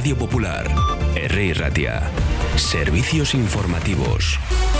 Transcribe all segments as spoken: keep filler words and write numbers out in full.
Radio Popular, Herri Ratia. Servicios informativos.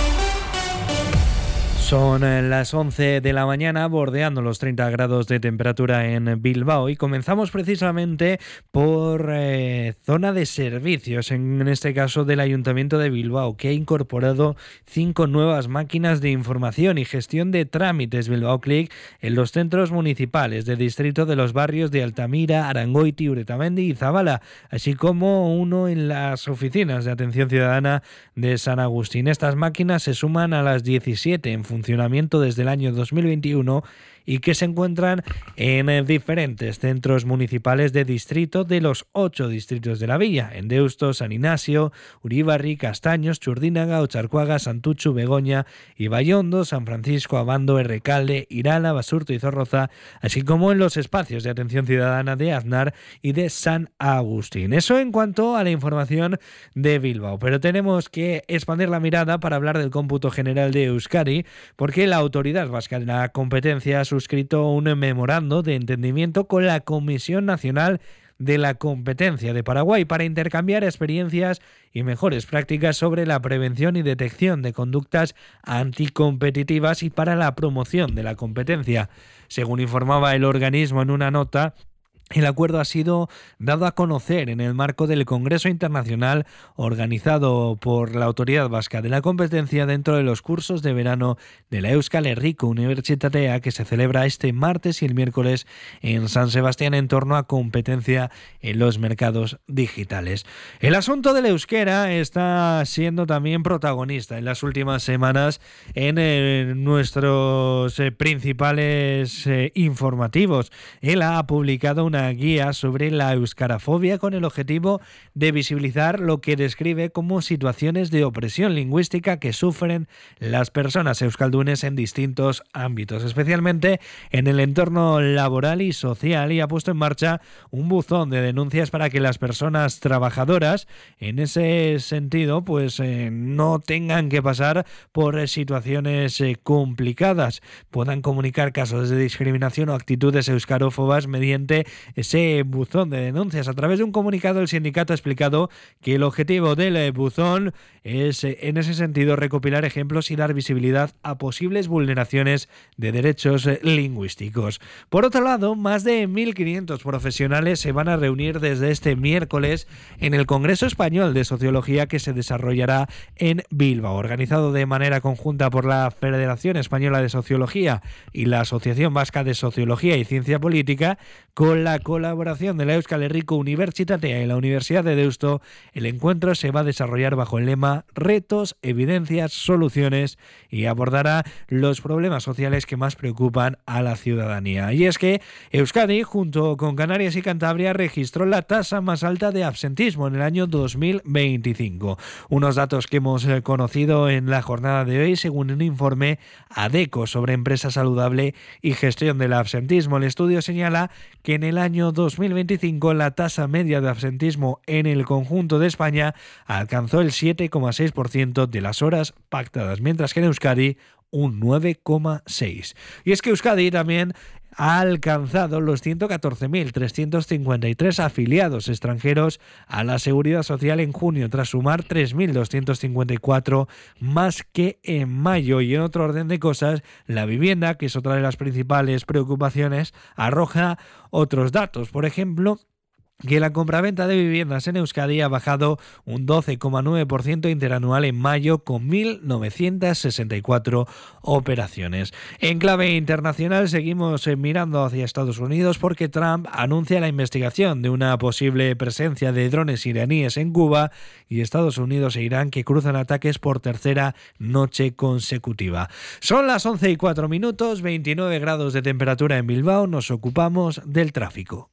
Son las once de la mañana, bordeando los treinta grados de temperatura en Bilbao, y comenzamos precisamente por eh, zona de servicios, en este caso del Ayuntamiento de Bilbao, que ha incorporado cinco nuevas máquinas de información y gestión de trámites Bilbao Click en los centros municipales de distrito de los barrios de Altamira, Arangoiti, Uretamendi y Zabala, así como uno en las oficinas de atención ciudadana de San Agustín. Estas máquinas se suman a las diecisiete en funcionamiento desde el año dos mil veintiuno y que se encuentran en diferentes centros municipales de distrito de los ocho distritos de la villa: en Deusto, San Ignacio, Uribarri, Castaños, Churdínaga, Ocharcuaga, Santuchu, Begoña, Ibaiondo, San Francisco, Abando, Errecalde, Irala, Basurto y Zorroza, así como en los espacios de atención ciudadana de Aznar y de San Agustín. Eso en cuanto a la información de Bilbao, pero tenemos que expandir la mirada para hablar del cómputo general de Euskadi, porque la Autoridad Vasca de la Competencia ha suscrito un memorando de entendimiento con la Comisión Nacional de la Competencia de Paraguay para intercambiar experiencias y mejores prácticas sobre la prevención y detección de conductas anticompetitivas y para la promoción de la competencia. Según informaba el organismo en una nota, el acuerdo ha sido dado a conocer en el marco del Congreso Internacional organizado por la Autoridad Vasca de la Competencia dentro de los cursos de verano de la Euskal Herriko Unibertsitatea, que se celebra este martes y el miércoles en San Sebastián en torno a competencia en los mercados digitales. El asunto del euskera está siendo también protagonista en las últimas semanas en eh, nuestros eh, principales eh, informativos. Él ha publicado una guía sobre la euskarafobia con el objetivo de visibilizar lo que describe como situaciones de opresión lingüística que sufren las personas euskaldunes en distintos ámbitos, especialmente en el entorno laboral y social, y ha puesto en marcha un buzón de denuncias para que las personas trabajadoras en ese sentido pues eh, no tengan que pasar por situaciones eh, complicadas, puedan comunicar casos de discriminación o actitudes euskarófobas mediante ese buzón de denuncias. A través de un comunicado, el sindicato ha explicado que el objetivo del buzón es, en ese sentido, recopilar ejemplos y dar visibilidad a posibles vulneraciones de derechos lingüísticos. Por otro lado, más de mil quinientos profesionales se van a reunir desde este miércoles en el Congreso Español de Sociología que se desarrollará en Bilbao, organizado de manera conjunta por la Federación Española de Sociología y la Asociación Vasca de Sociología y Ciencia Política, con la colaboración de la Euskal Herriko Unibertsitatea y la Universidad de Deusto. El encuentro se va a desarrollar bajo el lema Retos, Evidencias, Soluciones, y abordará los problemas sociales que más preocupan a la ciudadanía. Y es que Euskadi, junto con Canarias y Cantabria, registró la tasa más alta de absentismo en el año dos mil veinticinco. Unos datos que hemos conocido en la jornada de hoy según un informe ADECO sobre empresa saludable y gestión del absentismo. El estudio señala que en el año dos mil veinticinco la tasa media de absentismo en el conjunto de España alcanzó el siete coma seis por ciento de las horas pactadas, mientras que en Euskadi un nueve coma seis por ciento. Y es que Euskadi también ha alcanzado los ciento catorce mil trescientos cincuenta y tres afiliados extranjeros a la Seguridad Social en junio, tras sumar tres mil doscientos cincuenta y cuatro más que en mayo. Y en otro orden de cosas, la vivienda, que es otra de las principales preocupaciones, arroja otros datos. Por ejemplo, que la compraventa de viviendas en Euskadi ha bajado un doce coma nueve por ciento interanual en mayo, con mil novecientas sesenta y cuatro operaciones. En clave internacional, seguimos mirando hacia Estados Unidos porque Trump anuncia la investigación de una posible presencia de drones iraníes en Cuba, y Estados Unidos e Irán que cruzan ataques por tercera noche consecutiva. Son las once y cuatro minutos, veintinueve grados de temperatura en Bilbao. Nos ocupamos del tráfico.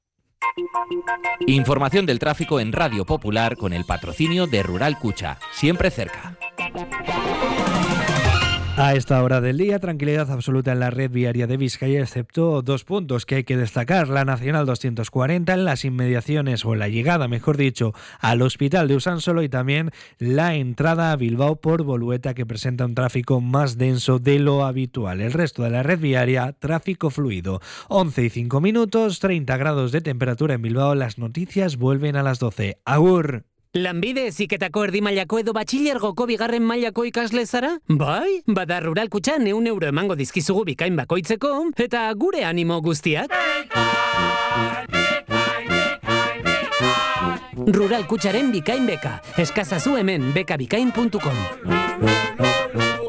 Información del tráfico en Radio Popular con el patrocinio de Rural Cucha, siempre cerca. A esta hora del día, tranquilidad absoluta en la red viaria de Vizcaya, excepto dos puntos que hay que destacar. La Nacional doscientos cuarenta en las inmediaciones, o la llegada, mejor dicho, al Hospital de Usánsolo, y también la entrada a Bilbao por Bolueta, que presenta un tráfico más denso de lo habitual. El resto de la red viaria, tráfico fluido. once y cinco minutos, treinta grados de temperatura en Bilbao. Las noticias vuelven a las doce. Agur! Lanbide heziketako erdi mailako edo batxilergoko bigarren mailako ikasle zara? Bai, bada Rural Kutxan ehun euro emango dizkizugu bikain bakoitzeko, eta gure animo guztiak. Rural Kutxaren bikain beka. Eskazazu hemen bekabikain puntu com.